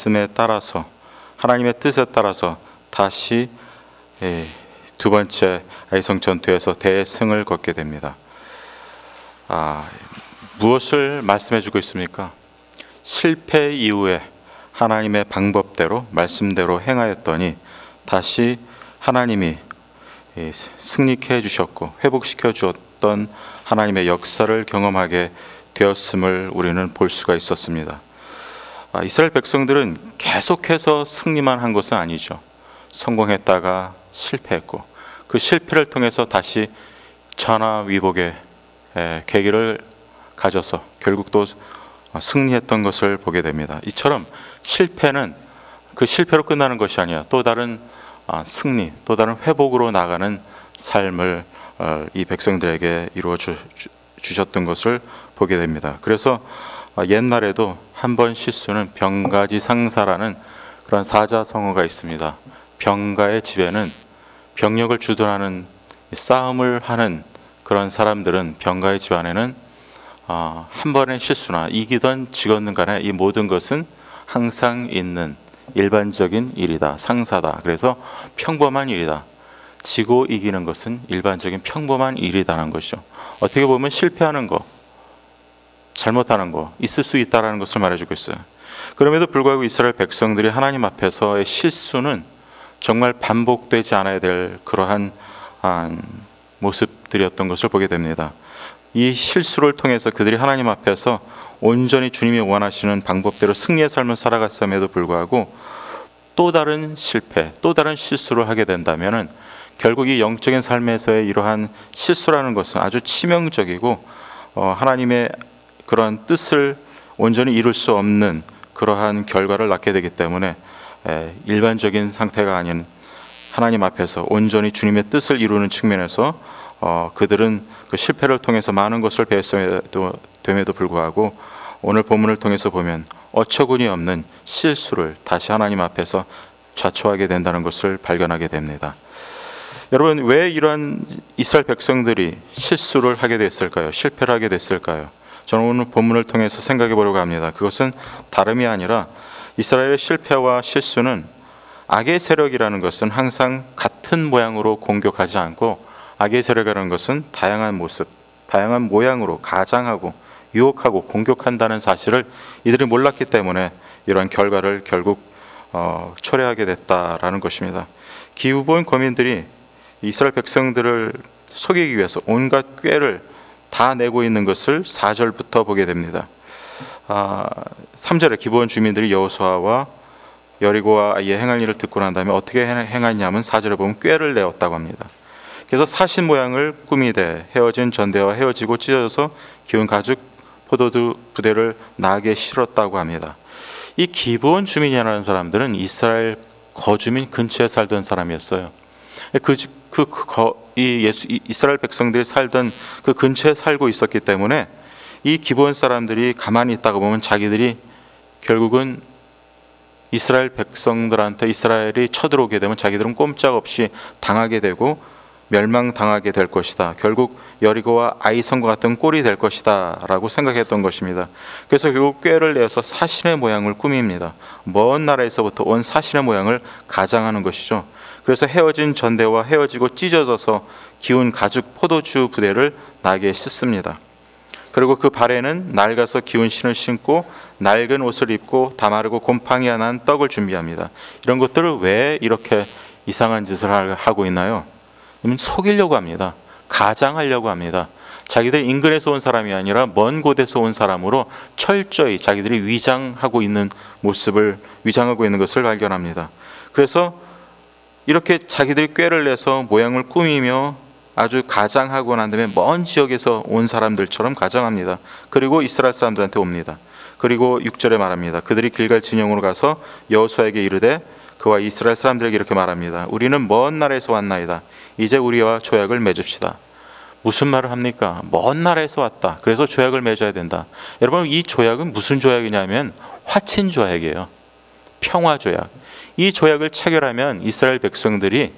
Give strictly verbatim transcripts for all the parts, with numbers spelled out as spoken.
말씀에 따라서, 하나님의 뜻에 따라서 다시 두 번째 아이성 전투에서 대승을 거게 됩니다. 아, 무엇을 말씀해 주고 있습니까? 실패 이후에 하나님의 방법대로 말씀대로 행하였더니 다시 하나님이 승리케 해주셨고 회복시켜 주었던 하나님의 역사를 경험하게 되었음을 우리는 볼 수가 있었습니다. 아, 이스라엘 백성들은 계속해서 승리만 한 것은 아니죠. 성공했다가 실패했고 그 실패를 통해서 다시 전화위복의 계기를 가져서 결국 또 승리했던 것을 보게 됩니다. 이처럼 실패는 그 실패로 끝나는 것이 아니라 또 다른 승리, 또 다른 회복으로 나가는 삶을 이 백성들에게 이루어 주, 주셨던 것을 보게 됩니다. 그래서 옛날에도 한 번 실수는 병가지상사라는 그런 사자성어가 있습니다. 병가의 집에는 병력을 주둔하는 싸움을 하는 그런 사람들은 병가의 집안에는 어, 한 번의 실수나 이기던 지거든 간에 이 모든 것은 항상 있는 일반적인 일이다, 상사다. 그래서 평범한 일이다. 지고 이기는 것은 일반적인 평범한 일이다는 것이죠. 어떻게 보면 실패하는 거, 잘못하는 거 있을 수 있다는 것을 말해주고 있어요. 그럼에도 불구하고 이스라엘 백성들이 하나님 앞에서의 실수는 정말 반복되지 않아야 될 그러한 모습들이었던 것을 보게 됩니다. 이 실수를 통해서 그들이 하나님 앞에서 온전히 주님이 원하시는 방법대로 승리의 삶을 살아갔음에도 불구하고 또 다른 실패, 또 다른 실수를 하게 된다면 결국 이 영적인 삶에서의 이러한 실수라는 것은 아주 치명적이고 어, 하나님의 그런 뜻을 온전히 이룰 수 없는 그러한 결과를 낳게 되기 때문에 에, 일반적인 상태가 아닌 하나님 앞에서 온전히 주님의 뜻을 이루는 측면에서 어, 그들은 그 실패를 통해서 많은 것을 배웠음에도 불구하고 오늘 본문을 통해서 보면 어처구니 없는 실수를 다시 하나님 앞에서 자초하게 된다는 것을 발견하게 됩니다. 여러분, 왜 이러한 이스라엘 백성들이 실수를 하게 됐을까요? 실패를 하게 됐을까요? 저는 오늘 본문을 통해서 생각해 보려고 합니다. 그것은 다름이 아니라 이스라엘의 실패와 실수는 악의 세력이라는 것은 항상 같은 모양으로 공격하지 않고 악의 세력이라는 것은 다양한 모습, 다양한 모양으로 가장하고 유혹하고 공격한다는 사실을 이들이 몰랐기 때문에 이러한 결과를 결국 어, 초래하게 됐다라는 것입니다. 기브온 거민들이 이스라엘 백성들을 속이기 위해서 온갖 꾀를 다 내고 있는 것을 사 절부터 보게 됩니다. 아, 삼 절에 기브온 주민들이 여호수아와 여리고와 아이의 행할 일을 듣고 난 다음에 어떻게 행했냐면 사 절에 보면 꾀를 내었다고 합니다. 그래서 사신 모양을 꾸미되 헤어진 전대와 헤어지고 찢어져서 기운 가죽 포도주 부대를 나게 실었다고 합니다. 이 기브온 주민이라는 사람들은 이스라엘 거주민 근처에 살던 사람이었어요. 그, 그, 그 이 예수, 이스라엘 백성들이 살던 그 근처에 살고 있었기 때문에 이 기브온 사람들이 가만히 있다가 보면 자기들이 결국은 이스라엘 백성들한테 이스라엘이 쳐들어오게 되면 자기들은 꼼짝없이 당하게 되고 멸망당하게 될 것이다. 결국 여리고와 아이성과 같은 꼴이 될 것이다 라고 생각했던 것입니다. 그래서 결국 꾀를 내어서 사신의 모양을 꾸밉니다. 먼 나라에서부터 온 사신의 모양을 가장하는 것이죠. 그래서 헤어진 전대와 헤어지고 찢어져서 기운 가죽 포도주 부대를 나게 씻습니다. 그리고 그 발에는 낡아서 기운 신을 신고 낡은 옷을 입고 다 마르고 곰팡이 난 떡을 준비합니다. 이런 것들을 왜 이렇게 이상한 짓을 하고 있나요? 속이려고 합니다. 가장하려고 합니다. 자기들 인근에서 온 사람이 아니라 먼 곳에서 온 사람으로 철저히 자기들이 위장하고 있는 모습을 위장하고 있는 것을 발견합니다. 그래서 이렇게 자기들이 꾀를 내서 모양을 꾸미며 아주 가장하고 난 다음에 먼 지역에서 온 사람들처럼 가장합니다. 그리고 이스라엘 사람들한테 옵니다. 그리고 육 절에 말합니다. 그들이 길갈 진영으로 가서 여호수아에게 이르되 그와 이스라엘 사람들에게 이렇게 말합니다. 우리는 먼 나라에서 왔나이다. 이제 우리와 조약을 맺읍시다. 무슨 말을 합니까? 먼 나라에서 왔다. 그래서 조약을 맺어야 된다. 여러분, 이 조약은 무슨 조약이냐면 화친 조약이에요. 평화 조약. 이 조약을 체결하면 이스라엘 백성들이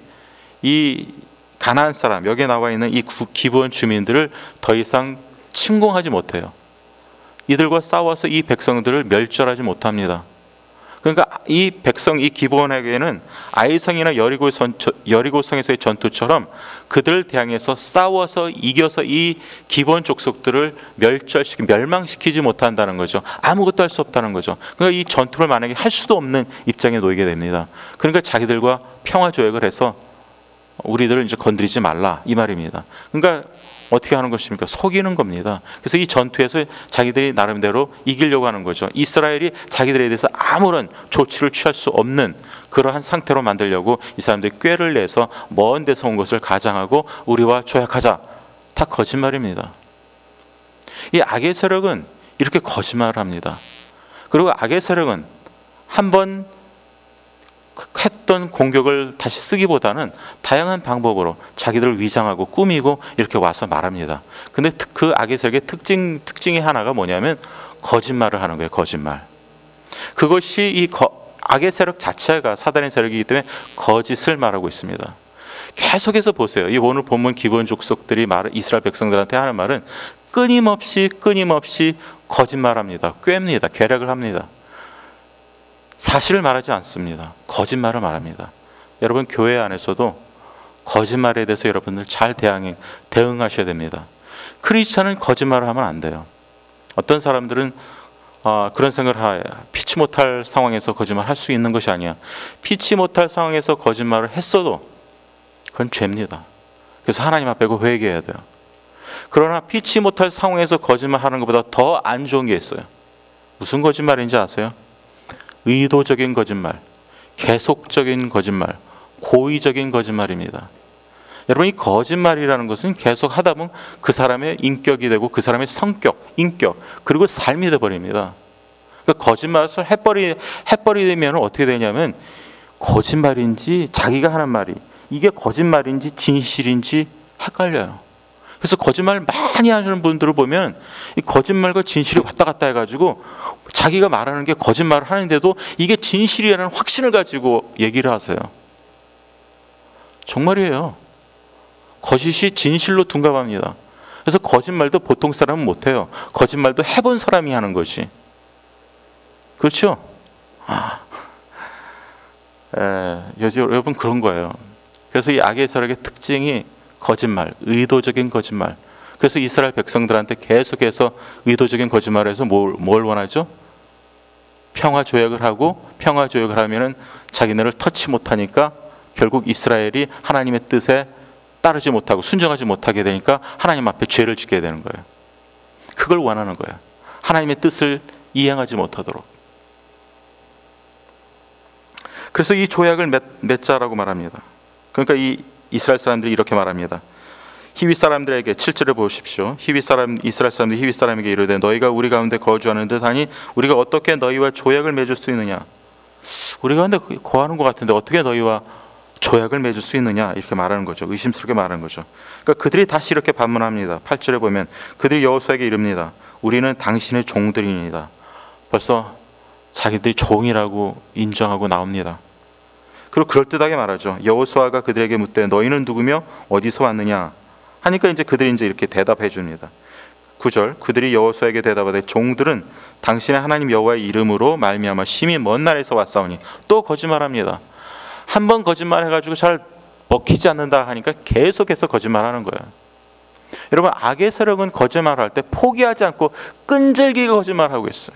이 가나안 사람, 여기에 나와 있는 이 기브온 주민들을 더 이상 침공하지 못해요. 이들과 싸워서 이 백성들을 멸절하지 못합니다. 그러니까 이 백성, 이 기브온에게는 아이성이나 여리고성, 여리고성에서의 전투처럼 그들을 대항해서 싸워서 이겨서 이 기브온 족속들을 멸절시키, 멸망시키지 못한다는 거죠. 아무것도 할 수 없다는 거죠. 그러니까 이 전투를 만약에 할 수도 없는 입장에 놓이게 됩니다. 그러니까 자기들과 평화 조약을 해서 우리들을 이제 건드리지 말라 이 말입니다. 그러니까 어떻게 하는 것입니까? 속이는 겁니다. 그래서 이 전투에서 자기들이 나름대로 이기려고 하는 거죠. 이스라엘이 자기들에 대해서 아무런 조치를 취할 수 없는 그러한 상태로 만들려고 이 사람들이 꾀를 내서 먼 데서 온 것을 가장하고 우리와 조약하자. 다 거짓말입니다. 이 악의 세력은 이렇게 거짓말을 합니다. 그리고 악의 세력은 한번 했던 공격을 다시 쓰기보다는 다양한 방법으로 자기들을 위장하고 꾸미고 이렇게 와서 말합니다. 근데 그 악의 세력의 특징, 특징이 하나가 뭐냐면 거짓말을 하는 거예요. 거짓말. 그것이 이 거, 악의 세력 자체가 사단의 세력이기 때문에 거짓을 말하고 있습니다. 계속해서 보세요. 이 오늘 본문 기브온 족속들이 말, 이스라엘 백성들한테 하는 말은 끊임없이 끊임없이 거짓말합니다. 꿰입니다. 계략을 합니다. 사실을 말하지 않습니다. 거짓말을 말합니다. 여러분 교회 안에서도 거짓말에 대해서 여러분들 잘 대응, 대응하셔야 됩니다. 크리스찬은 거짓말을 하면 안 돼요. 어떤 사람들은 어, 그런 생각을 해요. 피치 못할 상황에서 거짓말 할 수 있는 것이 아니야. 피치 못할 상황에서 거짓말을 했어도 그건 죄입니다. 그래서 하나님 앞에 회개해야 돼요. 그러나 피치 못할 상황에서 거짓말하는 것보다 더 안 좋은 게 있어요. 무슨 거짓말인지 아세요? 의도적인 거짓말, 계속적인 거짓말, 고의적인 거짓말입니다. 여러분 이 거짓말이라는 것은 계속 하다 보면 그 사람의 인격이 되고 그 사람의 성격, 인격 그리고 삶이 되어버립니다. 그러니까 거짓말을 해버리, 해버리면 어떻게 되냐면 거짓말인지 자기가 하는 말이 이게 거짓말인지 진실인지 헷갈려요. 그래서 거짓말 많이 하시는 분들을 보면 이 거짓말과 진실이 왔다 갔다 해가지고 자기가 말하는 게 거짓말을 하는데도 이게 진실이라는 확신을 가지고 얘기를 하세요. 정말이에요. 거짓이 진실로 둔갑합니다. 그래서 거짓말도 보통 사람은 못해요. 거짓말도 해본 사람이 하는 거지. 그렇죠? 아, 에, 여러분 그런 거예요. 그래서 이 악의 세력의 특징이 거짓말, 의도적인 거짓말. 그래서 이스라엘 백성들한테 계속해서 의도적인 거짓말을 해서 뭘, 뭘 원하죠? 평화 조약을 하고 평화 조약을 하면은 자기네를 터치 못하니까 결국 이스라엘이 하나님의 뜻에 따르지 못하고 순종하지 못하게 되니까 하나님 앞에 죄를 짓게 되는 거예요. 그걸 원하는 거예요. 하나님의 뜻을 이행하지 못하도록. 그래서 이 조약을 맺, 맺자라고 말합니다. 그러니까 이 이스라엘 사람들이 이렇게 말합니다. 히위 사람들에게 칠 절을 보십시오. 히위 사람 이스라엘 사람들이 히위 사람에게 이르되 너희가 우리 가운데 거주하는 듯하니 우리가 어떻게 너희와 조약을 맺을 수 있느냐. 우리 가운데 거하는 것 같은데 어떻게 너희와 조약을 맺을 수 있느냐 이렇게 말하는 거죠. 의심스럽게 말하는 거죠. 그러니까 그들이 다시 이렇게 반문합니다. 팔 절에 보면 그들이 여호수아에게 이릅니다. 우리는 당신의 종들이니이다. 벌써 자기들이 종이라고 인정하고 나옵니다. 그리고 그럴듯하게 말하죠. 여호수아가 그들에게 묻되 너희는 누구며 어디서 왔느냐 하니까 이제 그들이 이제 이렇게 대답해 줍니다. 구 절 그들이 여호수아에게 대답하되 종들은 당신의 하나님 여호와의 이름으로 말미암아 심히 먼 나라에서 왔사오니. 또 거짓말합니다. 한 번 거짓말해가지고 잘 먹히지 않는다 하니까 계속해서 거짓말하는 거예요. 여러분 악의 세력은 거짓말할 때 포기하지 않고 끈질기게 거짓말하고 있어요.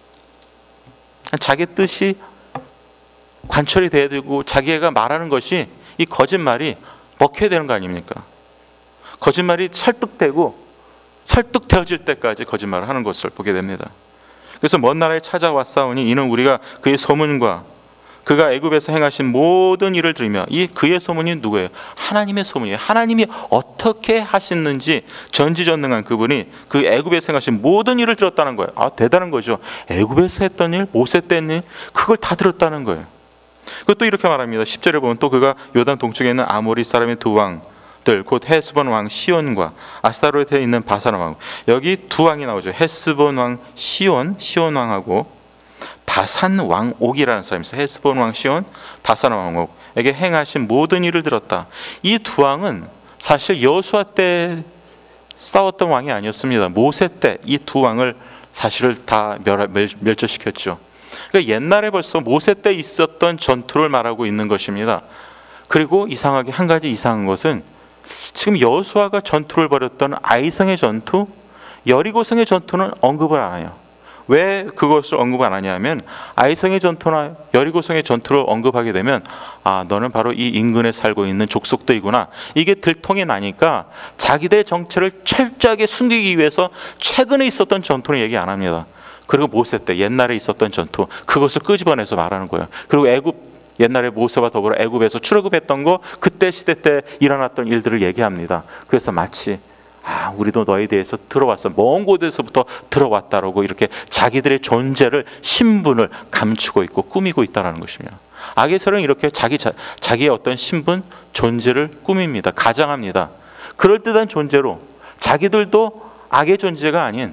자기 뜻이 관철이 돼야 되고 자기가 말하는 것이 이 거짓말이 먹혀야 되는 거 아닙니까? 거짓말이 설득되고 설득되어질 때까지 거짓말을 하는 것을 보게 됩니다. 그래서 먼 나라에 찾아왔사오니 이는 우리가 그의 소문과 그가 애굽에서 행하신 모든 일을 들으며. 이 그의 소문이 누구예요? 하나님의 소문이에요. 하나님이 어떻게 하셨는지 전지전능한 그분이 그 애굽에서 행하신 모든 일을 들었다는 거예요. 아, 대단한 거죠. 애굽에서 했던 일, 모세 때 했던 일, 그걸 다 들었다는 거예요. 그것도 이렇게 말합니다. 십 절에 보면 또 그가 요단 동쪽에 있는 아모리 사람의 두 왕들 곧 헤스본 왕 시온과 아스타로트에 있는 바산 왕, 여기 두 왕이 나오죠. 헤스본 왕 시온, 시온 왕하고 바산 왕 옥이라는 사람이 있어요. 헤스본 왕 시온, 바산 왕 옥에게 행하신 모든 일을 들었다. 이 두 왕은 사실 여호수아 때 싸웠던 왕이 아니었습니다. 모세 때 이 두 왕을 사실을 다 멸, 멸, 멸절시켰죠. 그러니까 옛날에 벌써 모세 때 있었던 전투를 말하고 있는 것입니다. 그리고 이상하게 한 가지 이상한 것은 지금 여호수아가 전투를 벌였던 아이성의 전투, 여리고성의 전투는 언급을 안 해요. 왜 그것을 언급 안 하냐면 아이성의 전투나 여리고성의 전투를 언급하게 되면 아, 너는 바로 이 인근에 살고 있는 족속들이구나, 이게 들통이 나니까 자기들의 정체를 철저하게 숨기기 위해서 최근에 있었던 전투는 얘기 안 합니다. 그리고 모세 때 옛날에 있었던 전투, 그것을 끄집어내서 말하는 거예요. 그리고 애굽, 옛날에 모세와 더불어 애굽에서 출애굽했던 거, 그때 시대 때 일어났던 일들을 얘기합니다. 그래서 마치 아, 우리도 너에 대해서 들어왔어, 먼 곳에서부터 들어왔다라고 이렇게 자기들의 존재를, 신분을 감추고 있고 꾸미고 있다는 것입니다. 악의 세력은 이렇게 자기, 자, 자기의 어떤 신분, 존재를 꾸밉니다. 가장합니다. 그럴듯한 존재로 자기들도 악의 존재가 아닌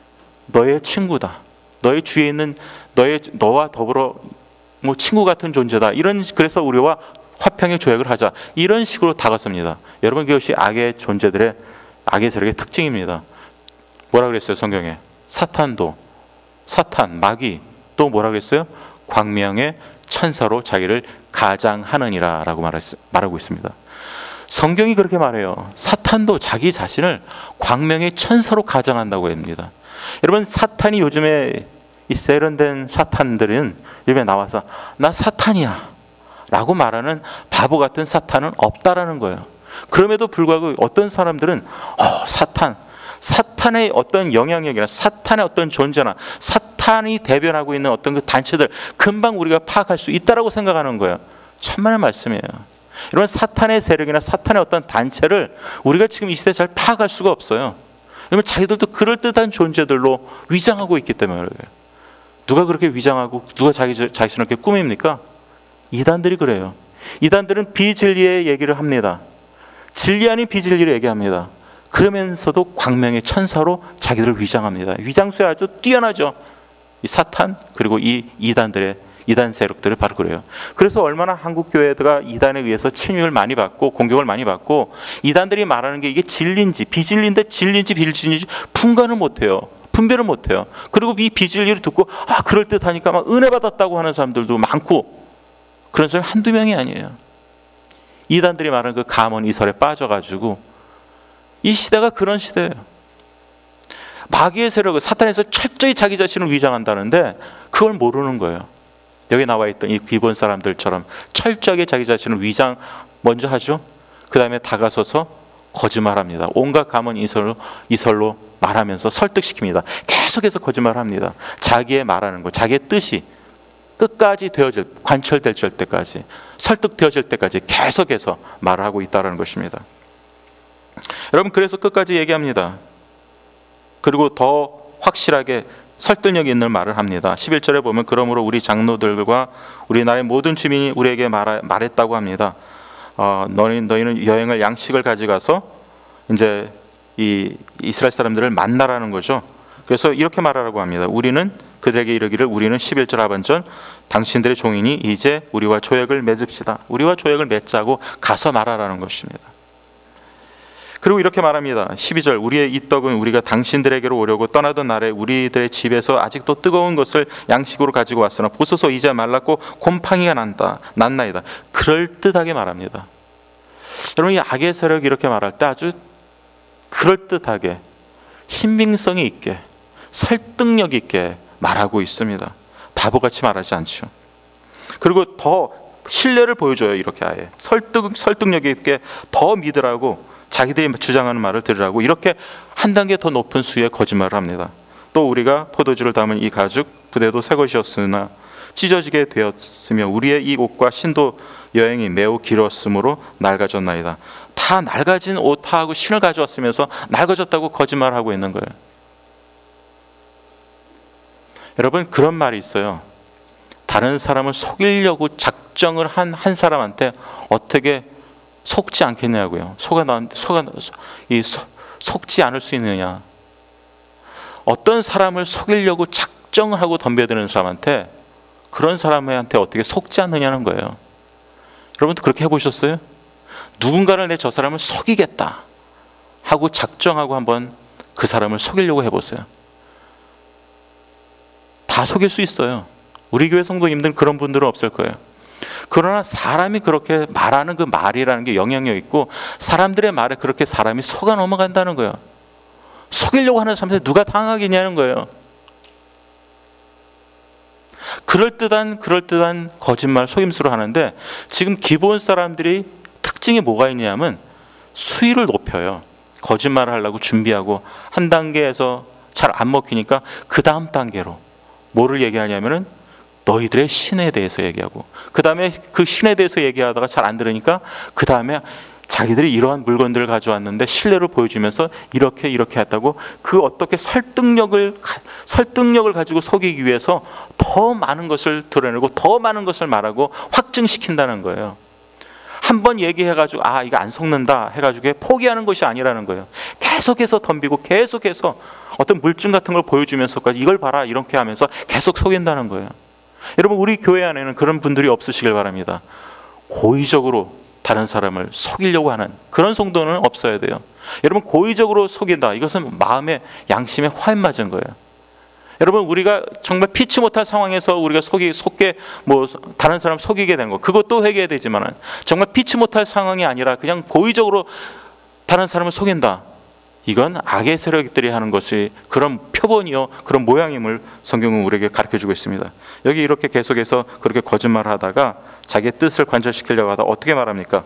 너의 친구다, 너의 주위에 있는 너의, 너와 더불어 뭐 친구 같은 존재다, 이런, 그래서 우리와 화평의 조약을 하자, 이런 식으로 다가섭니다. 여러분, 그것이 악의 존재들의, 악의 세력의 특징입니다. 뭐라 그랬어요 성경에? 사탄도, 사탄, 마귀, 또 뭐라 그랬어요? 광명의 천사로 자기를 가장하느니라 라고 말하고 있습니다. 성경이 그렇게 말해요. 사탄도 자기 자신을 광명의 천사로 가장한다고 합니다. 여러분, 사탄이 요즘에, 이 세련된 사탄들은 요즘에 나와서 나 사탄이야 라고 말하는 바보 같은 사탄은 없다라는 거예요. 그럼에도 불구하고 어떤 사람들은 어, 사탄, 사탄의 어떤 영향력이나 사탄의 어떤 존재나 사탄이 대변하고 있는 어떤 그 단체들 금방 우리가 파악할 수 있다라고 생각하는 거예요. 천만의 말씀이에요. 이런 사탄의 세력이나 사탄의 어떤 단체를 우리가 지금 이 시대에 잘 파악할 수가 없어요. 왜냐하면 자기들도 그럴듯한 존재들로 위장하고 있기 때문에 그래요. 누가 그렇게 위장하고 누가 자기 자신을 그렇게 꾸밉니까? 이단들이 그래요. 이단들은 비진리의 얘기를 합니다. 진리 아닌 비진리를 얘기합니다. 그러면서도 광명의 천사로 자기들을 위장합니다. 위장수에 아주 뛰어나죠. 이 사탄, 그리고 이 이단들의, 이단 세력들이 바로 그래요. 그래서 얼마나 한국 교회가 이단에 의해서 침입을 많이 받고 공격을 많이 받고, 이단들이 말하는 게 이게 진리인지 비진리인데 진리인지 비진리인지 분간을 못해요. 분별을 못해요. 그리고 이 비진리를 듣고 아, 그럴듯하니까 막 은혜 받았다고 하는 사람들도 많고, 그런 사람이 한두 명이 아니에요. 이단들이 말하는 그 가문 이설에 빠져가지고, 이 시대가 그런 시대예요. 마귀의 세력을, 사탄에서 철저히 자기 자신을 위장한다는데 그걸 모르는 거예요. 여기 나와 있던 이 기본 사람들처럼 철저하게 자기 자신을 위장 먼저 하죠. 그 다음에 다가서서 거짓말합니다. 온갖 가문 이설로, 이설로 말하면서 설득시킵니다. 계속해서 거짓말합니다. 자기의 말하는 것, 자기의 뜻이 끝까지 되어질, 관철될 때까지, 설득되어질 때까지 계속해서 말을 하고 있다는 것입니다. 여러분, 그래서 끝까지 얘기합니다. 그리고 더 확실하게 설득력 있는 말을 합니다. 십일 절에 보면 그러므로 우리 장로들과 우리나라의 모든 주민이 우리에게 말하, 말했다고 합니다. 어, 너희는, 너희는 여행을 양식을 가져가서 이제 이 이스라엘 사람들을 만나라는 거죠. 그래서 이렇게 말하라고 합니다. 우리는 그들에게 이르기를, 우리는 십일 절 하반절 당신들의 종이니 이제 우리와 조약을 맺읍시다. 우리와 조약을 맺자고 가서 말하라는 것입니다. 그리고 이렇게 말합니다. 십이 절 우리의 이 떡은 우리가 당신들에게로 오려고 떠나던 날에 우리들의 집에서 아직도 뜨거운 것을 양식으로 가지고 왔으나 보소서 이제 말랐고 곰팡이가 난다, 났나이다. 그럴듯하게 말합니다. 여러분, 이 악의 세력이 이렇게 말할 때 아주 그럴듯하게 신빙성이 있게 설득력 있게 말하고 있습니다. 바보같이 말하지 않죠. 그리고 더 신뢰를 보여줘요. 이렇게 아예 설득, 설득력 있게 더 믿으라고, 자기들이 주장하는 말을 들으라고 이렇게 한 단계 더 높은 수의 거짓말을 합니다. 또 우리가 포도주를 담은 이 가죽 부대도 새 것이었으나 찢어지게 되었으며 우리의 이 옷과 신도 여행이 매우 길었으므로 낡아졌나이다. 다 낡아진 옷하고 신을 가져왔으면서 낡아졌다고 거짓말을 하고 있는 거예요. 여러분, 그런 말이 있어요. 다른 사람을 속이려고 작정을 한 한 사람한테 어떻게 속지 않겠냐고요. 속아 나한테 속아 이 속, 속지 않을 수 있느냐. 어떤 사람을 속이려고 작정을 하고 덤벼드는 사람한테, 그런 사람한테 어떻게 속지 않느냐는 거예요. 여러분도 그렇게 해보셨어요? 누군가를 내 저 사람을 속이겠다 하고 작정하고 한번 그 사람을 속이려고 해보세요. 다 속일 수 있어요. 우리 교회 성도님들은 그런 분들은 없을 거예요. 그러나 사람이 그렇게 말하는 그 말이라는 게 영향력 있고, 사람들의 말에 그렇게 사람이 속아 넘어간다는 거예요. 속이려고 하는 사람한테 누가 당하겠냐는 거예요. 그럴듯한 그럴듯한 거짓말, 속임수를 하는데, 지금 기본 사람들이 특징이 뭐가 있냐면 수위를 높여요. 거짓말을 하려고 준비하고 한 단계에서 잘 안 먹히니까 그 다음 단계로 뭐를 얘기하냐면은 너희들의 신에 대해서 얘기하고, 그 다음에 그 신에 대해서 얘기하다가 잘 안 들으니까 그 다음에 자기들이 이러한 물건들을 가져왔는데 신뢰를 보여주면서 이렇게 이렇게 했다고, 그 어떻게 설득력을 설득력을 가지고 속이기 위해서 더 많은 것을 드러내고 더 많은 것을 말하고 확증시킨다는 거예요. 한 번 얘기해가지고 아 이거 안 속는다 해가지고 포기하는 것이 아니라는 거예요. 계속해서 덤비고 계속해서 어떤 물증 같은 걸 보여주면서까지 이걸 봐라 이렇게 하면서 계속 속인다는 거예요. 여러분, 우리 교회 안에는 그런 분들이 없으시길 바랍니다. 고의적으로 다른 사람을 속이려고 하는 그런 성도는 없어야 돼요. 여러분, 고의적으로 속인다, 이것은 마음의 양심에 화인 맞은 거예요. 여러분, 우리가 정말 피치 못할 상황에서 우리가 속이 속게 뭐 다른 사람 속이게 된 거, 그것도 회개해야 되지만 정말 피치 못할 상황이 아니라 그냥 고의적으로 다른 사람을 속인다, 이건 악의 세력들이 하는 것이 그런 표본이요, 그런 모양임을 성경은 우리에게 가르쳐주고 있습니다. 여기 이렇게 계속해서 그렇게 거짓말을 하다가 자기의 뜻을 관철시키려고 하다 어떻게 말합니까?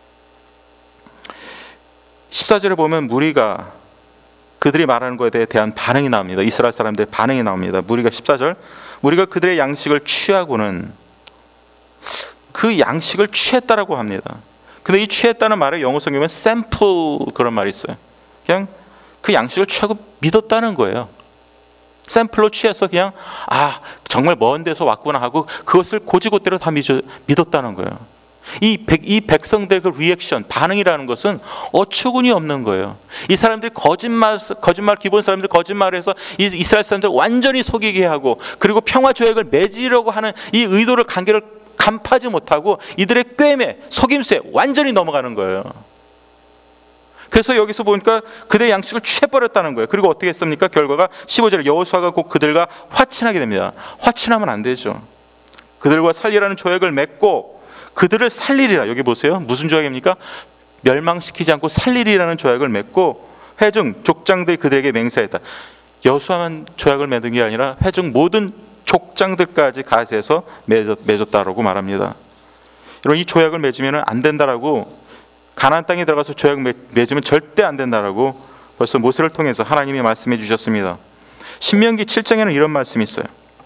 십사 절에 보면 무리가 그들이 말하는 것에 대한 반응이 나옵니다. 이스라엘 사람들의 반응이 나옵니다. 무리가 십사 절, 무리가 그들의 양식을 취하고는, 그 양식을 취했다라고 합니다. 근데 이 취했다는 말에 영어 성경에 샘플 그런 말이 있어요. 그냥 그 양식을 취하고 믿었다는 거예요. 샘플로 취해서 그냥 아 정말 먼 데서 왔구나 하고 그것을 고지고대로 다 믿었다는 거예요. 이, 백, 이 백성들의 그 리액션, 반응이라는 것은 어처구니 없는 거예요. 이 사람들이 거짓말, 거짓말 기본 사람들 거짓말해서 이 이스라엘 사람들 완전히 속이게 하고, 그리고 평화 조약을 맺으려고 하는 이 의도를 관계를 간파하지 못하고 이들의 꾀매, 속임수에 완전히 넘어가는 거예요. 그래서 여기서 보니까 그들의 양식을 취해버렸다는 거예요. 그리고 어떻게 했습니까? 결과가 십오 절에 여호수아가 곧 그들과 화친하게 됩니다. 화친하면 안 되죠. 그들과 살리라는 조약을 맺고 그들을 살리리라. 여기 보세요. 무슨 조약입니까? 멸망시키지 않고 살리리라는 조약을 맺고 회중 족장들이 그들에게 맹세했다. 여호수아만 조약을 맺은 게 아니라 회중 모든 족장들까지 가세해서 맺었다라고 말합니다. 여러분, 이 조약을 맺으면 안 된다라고, 가나안 땅에 들어가서 조약 맺으면 절대 안 된다라고 벌써 모세를 통해서 하나님이 말씀해 주셨습니다. 신명기 칠 장에는 이런 말씀이 있어요.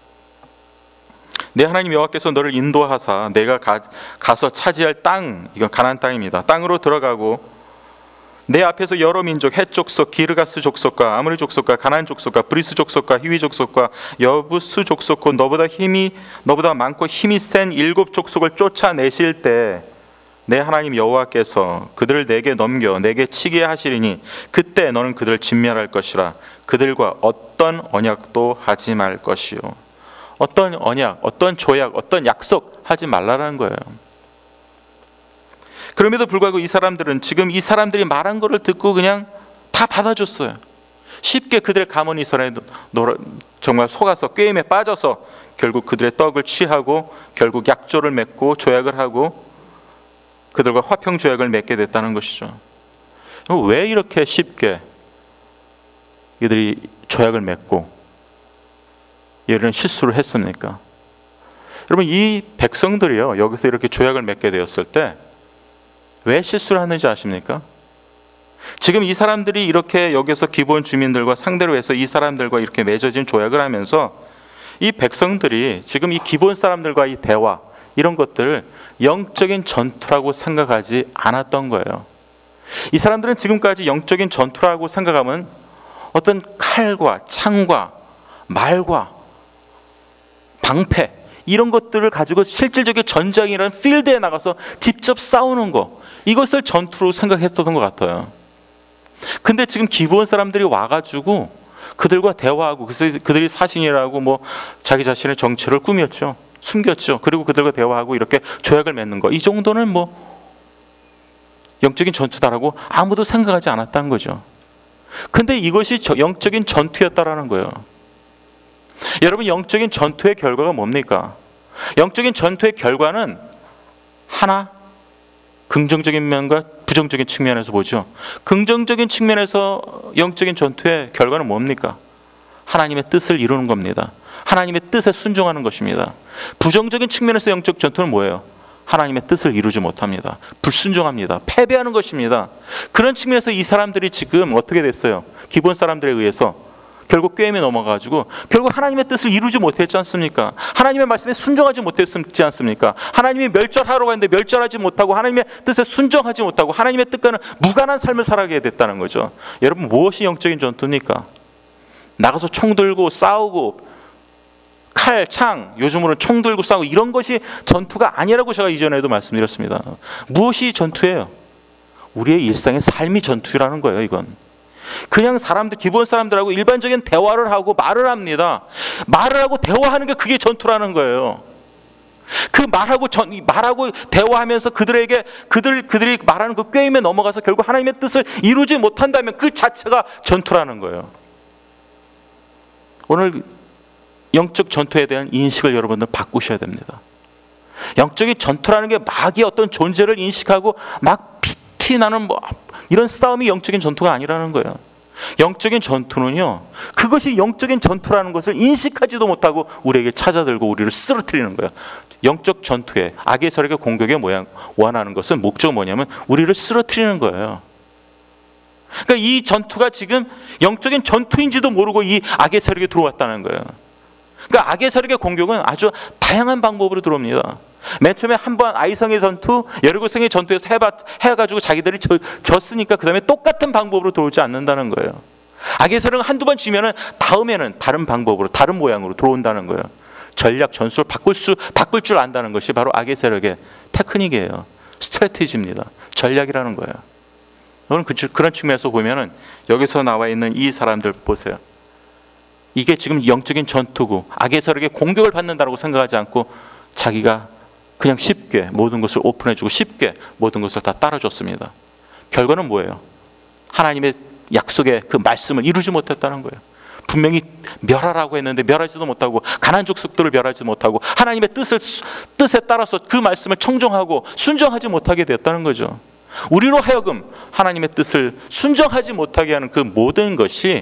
내 하나님 여호와께서 너를 인도하사 내가 가, 가서 차지할 땅, 이건 가나안 땅입니다. 땅으로 들어가고 내 앞에서 여러 민족, 헷 족속, 기르가스 족속과 아모리 족속과 가나안 족속과 브리스 족속과 히위 족속과 여부스 족속, 곧 너보다 힘이 너보다 많고 힘이 센 일곱 족속을 쫓아내실 때 내 하나님 여호와께서 그들을 내게 넘겨 내게 치게 하시리니 그때 너는 그들을 진멸할 것이라. 그들과 어떤 언약도 하지 말 것이요. 어떤 언약, 어떤 조약, 어떤 약속 하지 말라는 거예요. 그럼에도 불구하고 이 사람들은 지금 이 사람들이 말한 거를 듣고 그냥 다 받아줬어요. 쉽게 그들의 가문이선에 정말 속아서 꾀임에 빠져서 결국 그들의 떡을 취하고 결국 약조를 맺고 조약을 하고 그들과 화평 조약을 맺게 됐다는 것이죠. 왜 이렇게 쉽게 이들이 조약을 맺고 이런 실수를 했습니까? 여러분, 이 백성들이요, 여기서 이렇게 조약을 맺게 되었을 때 왜 실수를 하는지 아십니까? 지금 이 사람들이 이렇게 여기서 기본 주민들과 상대로 해서 이 사람들과 이렇게 맺어진 조약을 하면서 이 백성들이 지금 이 기본 사람들과 이 대화, 이런 것들을 영적인 전투라고 생각하지 않았던 거예요. 이 사람들은 지금까지 영적인 전투라고 생각하면 어떤 칼과 창과 말과 방패, 이런 것들을 가지고 실질적인 전장이라는 필드에 나가서 직접 싸우는 거, 이것을 전투로 생각했었던 것 같아요. 근데 지금 기본 사람들이 와가지고 그들과 대화하고 그들이 사신이라고 뭐 자기 자신의 정체를 꾸몄죠. 숨겼죠. 그리고 그들과 대화하고 이렇게 조약을 맺는 거, 이 정도는 뭐 영적인 전투다라고 아무도 생각하지 않았다는 거죠. 근데 이것이 영적인 전투였다라는 거예요. 여러분, 영적인 전투의 결과가 뭡니까? 영적인 전투의 결과는 하나, 긍정적인 면과 부정적인 측면에서 보죠. 긍정적인 측면에서 영적인 전투의 결과는 뭡니까? 하나님의 뜻을 이루는 겁니다. 하나님의 뜻에 순종하는 것입니다. 부정적인 측면에서 영적 전투는 뭐예요? 하나님의 뜻을 이루지 못합니다. 불순종합니다. 패배하는 것입니다. 그런 측면에서 이 사람들이 지금 어떻게 됐어요? 기본 사람들에 의해서 결국 꾀임에 넘어가지고 결국 하나님의 뜻을 이루지 못했지 않습니까? 하나님의 말씀에 순종하지 못했지 않습니까? 하나님이 멸절하러 갔는데 멸절하지 못하고 하나님의 뜻에 순종하지 못하고 하나님의 뜻과는 무관한 삶을 살아가게 됐다는 거죠. 여러분, 무엇이 영적인 전투입니까? 나가서 총 들고 싸우고 칼, 창, 요즘으로는 총 들고 싸우고 이런 것이 전투가 아니라고 제가 이전에도 말씀드렸습니다. 무엇이 전투예요? 우리의 일상의 삶이 전투라는 거예요. 이건 그냥 사람들, 기본 사람들하고 일반적인 대화를 하고 말을 합니다. 말을 하고 대화하는 게 그게 전투라는 거예요. 그 말하고 전, 말하고 대화하면서 그들에게 그들 그들이 말하는 그 꾀임에 넘어가서 결국 하나님의 뜻을 이루지 못한다면 그 자체가 전투라는 거예요. 오늘 영적 전투에 대한 인식을 여러분들 바꾸셔야 됩니다. 영적인 전투라는 게 마귀의 어떤 존재를 인식하고 막 피티 나는 뭐 이런 싸움이 영적인 전투가 아니라는 거예요. 영적인 전투는요, 그것이 영적인 전투라는 것을 인식하지도 못하고 우리에게 찾아들고 우리를 쓰러뜨리는 거예요. 영적 전투에 악의 세력의 공격에 모양 원하는 것은 목적은 뭐냐면 우리를 쓰러뜨리는 거예요. 그러니까 이 전투가 지금 영적인 전투인지도 모르고 이 악의 세력이 들어왔다는 거예요. 그러니까 악의 세력의 공격은 아주 다양한 방법으로 들어옵니다. 맨 처음에 한번 아이성의 전투, 여리고성의 전투에서 해봐, 해가지고 자기들이 져, 졌으니까 그 다음에 똑같은 방법으로 들어오지 않는다는 거예요. 악의 세력은 한두 번 지면은 다음에는 다른 방법으로, 다른 모양으로 들어온다는 거예요. 전략, 전술을 바꿀 수, 바꿀 줄 안다는 것이 바로 악의 세력의 테크닉이에요. 스트래티지입니다. 전략이라는 거예요. 여러분, 그, 그런 측면에서 보면은 여기서 나와 있는 이 사람들 보세요. 이게 지금 영적인 전투고 악의 세력의 공격을 받는다고 생각하지 않고 자기가 그냥 쉽게 모든 것을 오픈해주고 쉽게 모든 것을 다 따라줬습니다. 결과는 뭐예요? 하나님의 약속의 그 말씀을 이루지 못했다는 거예요. 분명히 멸하라고 했는데 멸하지도 못하고 가나안 족속들을 멸하지 못하고 하나님의 뜻을, 뜻에 따라서 그 말씀을 청종하고 순종하지 못하게 됐다는 거죠. 우리로 하여금 하나님의 뜻을 순종하지 못하게 하는 그 모든 것이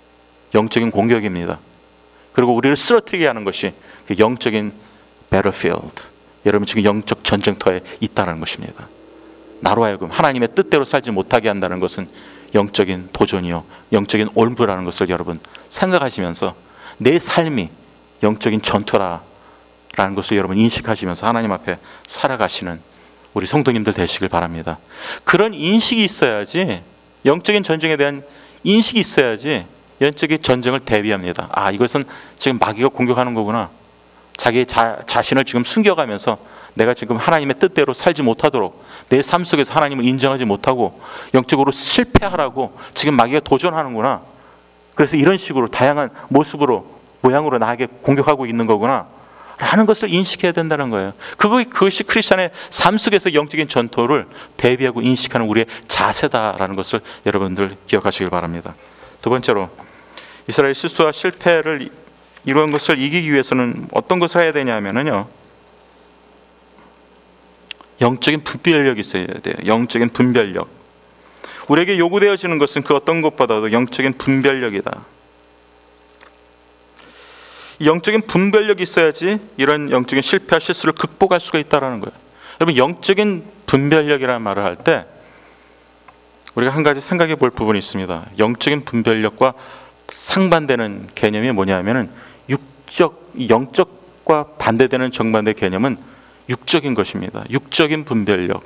영적인 공격입니다. 그리고 우리를 쓰러뜨리게 하는 것이 영적인 battlefield, 여러분 지금 영적 전쟁터에 있다는 것입니다. 나로 하여금 하나님의 뜻대로 살지 못하게 한다는 것은 영적인 도전이요, 영적인 올무라는 것을 여러분 생각하시면서 내 삶이 영적인 전투라라는 것을 여러분 인식하시면서 하나님 앞에 살아가시는 우리 성도님들 되시길 바랍니다. 그런 인식이 있어야지, 영적인 전쟁에 대한 인식이 있어야지 영적인 전쟁을 대비합니다. 아, 이것은 지금 마귀가 공격하는 거구나. 자기 자, 자신을 지금 숨겨가면서 내가 지금 하나님의 뜻대로 살지 못하도록 내 삶 속에서 하나님을 인정하지 못하고 영적으로 실패하라고 지금 마귀가 도전하는구나. 그래서 이런 식으로 다양한 모습으로 모양으로 나에게 공격하고 있는 거구나 라는 것을 인식해야 된다는 거예요. 그거, 그것이 크리스찬의 삶 속에서 영적인 전투를 대비하고 인식하는 우리의 자세다라는 것을 여러분들 기억하시길 바랍니다. 두 번째로, 이스라엘 실수와 실패를 이런 것을 이기기 위해서는 어떤 것을 해야 되냐면요, 영적인 분별력이 있어야 돼요. 영적인 분별력. 우리에게 요구되어지는 것은 그 어떤 것보다도 영적인 분별력이다. 영적인 분별력이 있어야지 이런 영적인 실패와 실수를 극복할 수가 있다는 거예요. 여러분, 영적인 분별력이라는 말을 할 때 우리가 한 가지 생각해 볼 부분이 있습니다. 영적인 분별력과 상반되는 개념이 뭐냐면은 육적, 영적과 반대되는 정반대 개념은 육적인 것입니다. 육적인 분별력.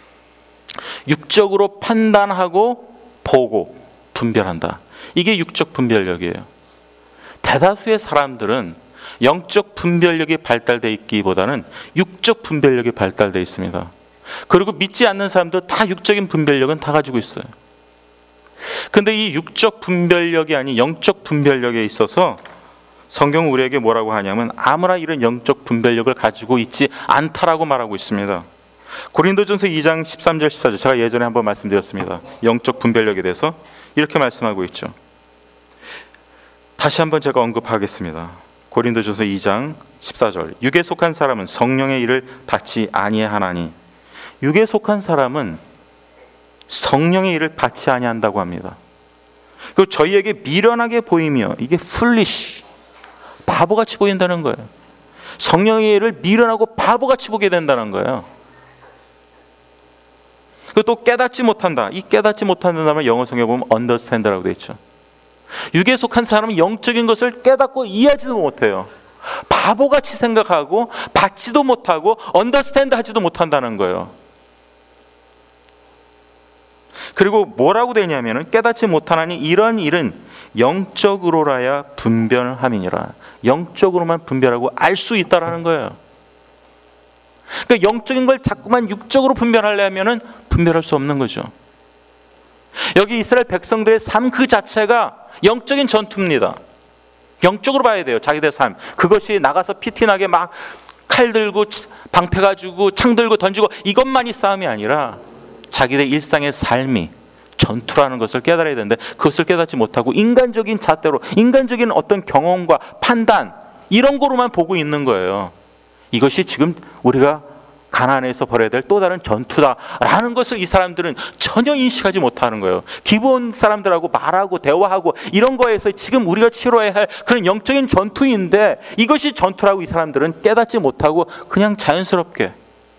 육적으로 판단하고 보고 분별한다. 이게 육적 분별력이에요. 대다수의 사람들은 영적 분별력이 발달되어 있기보다는 육적 분별력이 발달되어 있습니다. 그리고 믿지 않는 사람도 다 육적인 분별력은 다 가지고 있어요. 근데 이 육적 분별력이 아닌 영적 분별력에 있어서 성경은 우리에게 뭐라고 하냐면 아무나 이런 영적 분별력을 가지고 있지 않다라고 말하고 있습니다. 고린도전서 이 장 십삼 절 십사 절, 제가 예전에 한번 말씀드렸습니다. 영적 분별력에 대해서 이렇게 말씀하고 있죠. 다시 한번 제가 언급하겠습니다. 고린도전서 이 장 십사 절, 육에 속한 사람은 성령의 일을 받지 아니하나니. 육에 속한 사람은 성령의 일을 받지 아니한다고 합니다. 그리고 저희에게 미련하게 보이며, 이게 foolish, 바보같이 보인다는 거예요. 성령의 일을 미련하고 바보같이 보게 된다는 거예요. 그리고 또 깨닫지 못한다. 이 깨닫지 못한다는 영어 성경에 보면 understand라고 되어 있죠. 육에 속한 사람은 영적인 것을 깨닫고 이해하지도 못해요. 바보같이 생각하고 받지도 못하고 understand 하지도 못한다는 거예요. 그리고 뭐라고 되냐면은, 깨닫지 못하나니 이런 일은 영적으로라야 분별함이니라. 영적으로만 분별하고 알 수 있다라는 거예요. 그러니까 영적인 걸 자꾸만 육적으로 분별하려면은 분별할 수 없는 거죠. 여기 이스라엘 백성들의 삶 그 자체가 영적인 전투입니다. 영적으로 봐야 돼요. 자기들의 삶. 그것이 나가서 피티나게 막 칼 들고 방패 가지고 창 들고 던지고 이것만이 싸움이 아니라 자기들 일상의 삶이 전투라는 것을 깨달아야 되는데, 그것을 깨닫지 못하고 인간적인 잣대로, 인간적인 어떤 경험과 판단, 이런 거로만 보고 있는 거예요. 이것이 지금 우리가 가나안에서 벌여야 될 또 다른 전투다라는 것을 이 사람들은 전혀 인식하지 못하는 거예요. 기본 사람들하고 말하고 대화하고 이런 거에서 지금 우리가 치러야 할 그런 영적인 전투인데, 이것이 전투라고 이 사람들은 깨닫지 못하고 그냥 자연스럽게